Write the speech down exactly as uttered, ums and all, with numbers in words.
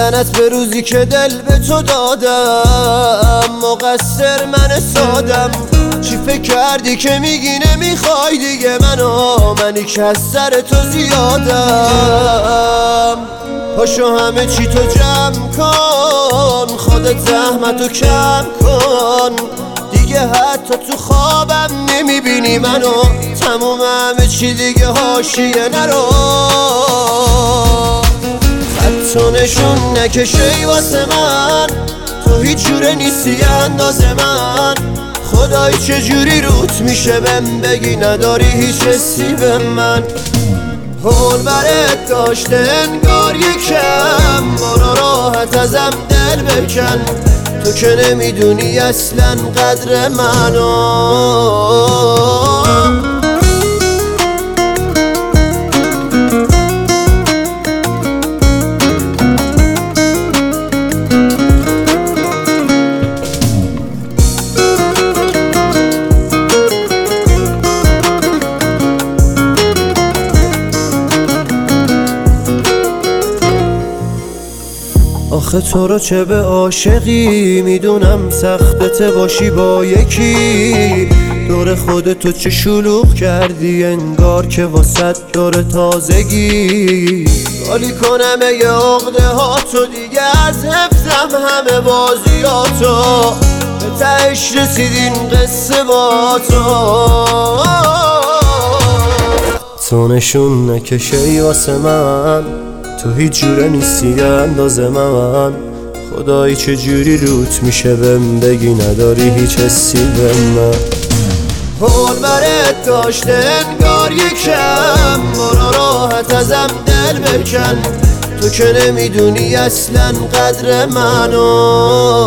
لعنت به روزی که دل به تو دادم، مقصر من سادم. چی فکر کردی که میگی نمیخوای دیگه منو، منی که از سر تو زیادم. پاشو همه چی تو جمع کن، خودت زحمتو کم کن دیگه، حتی تو خوابم نمیبینی منو. تموم همه چی دیگه حاشیه نرو، خط و نشون نکشی واسه من، تو هیچ جوره نیستی اندازه من. خدای چجوری روت میشه بهم بگی نداری هیچ حسی به من. حول برت داشته انگار یکم، برو راحت ازم دل بکن، تو که نمیدونی اصلا قدر منو. آخه تو رو چه به عاشقی، میدونم سختته باشی با یکی. دور خودتو چه شلوغ کردی، انگار که واسط دور تازگی. گالی کنم یه عقده ها تو دیگه، از حفظم همه بازیاتو، به تهش رسیدین قصه با تو. تو نشون نکشی واسه من، تو هیچ جوره نیستی اندازه من. خدایی چجوری روت میشه بهم بگی نداری هیچ حسی به من. حول برت داشته انگار یکم، برو راحت ازم دل بکن، تو که نمیدونی اصلا قدر منو.